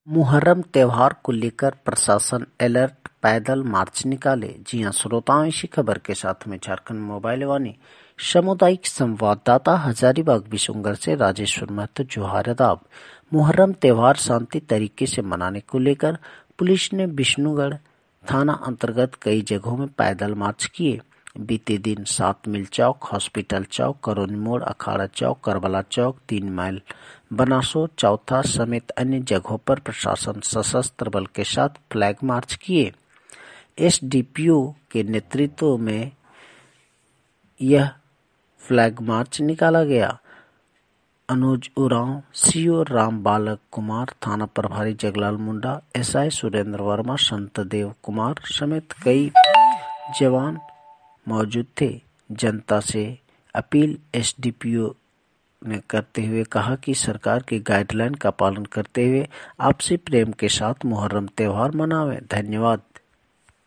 मुहर्रम त्योहार को लेकर प्रशासन अलर्ट, पैदल मार्च निकाले। जी हां श्रोताओं, इसी खबर के साथ में झारखंड मोबाइल वाणी सामुदायिक संवाददाता हजारीबाग बिशुनगढ़ से राजेश्वर महतो जोहार आदाब। मुहर्रम त्योहार शांति तरीके से मनाने को लेकर पुलिस ने बिशुनगढ़ थाना अंतर्गत कई जगहों में पैदल मार्च किए। बीते दिन 7 मिल चौक, हॉस्पिटल चौक, करोनी मोड़, अखाड़ा चौक, करबला चौक, 3 माइल, बनासो, चौथा समेत अन्य जगहों पर प्रशासन सशस्त्र बल के साथ फ्लैग मार्च किए। एसडीपीओ के नेतृत्व में यह फ्लैग मार्च निकाला गया। अनुज उरांव, सीओ राम बालक कुमार, थाना प्रभारी जगलाल मुंडा, एसआई सुरेंद्र वर्मा, संतदेव कुमार समेत कई जवान मौजूद थे। जनता से अपील एसडीपीओ ने करते हुए कहा कि सरकार की गाइडलाइन का पालन करते हुए आपसी प्रेम के साथ मुहर्रम त्योहार मनावें। धन्यवाद।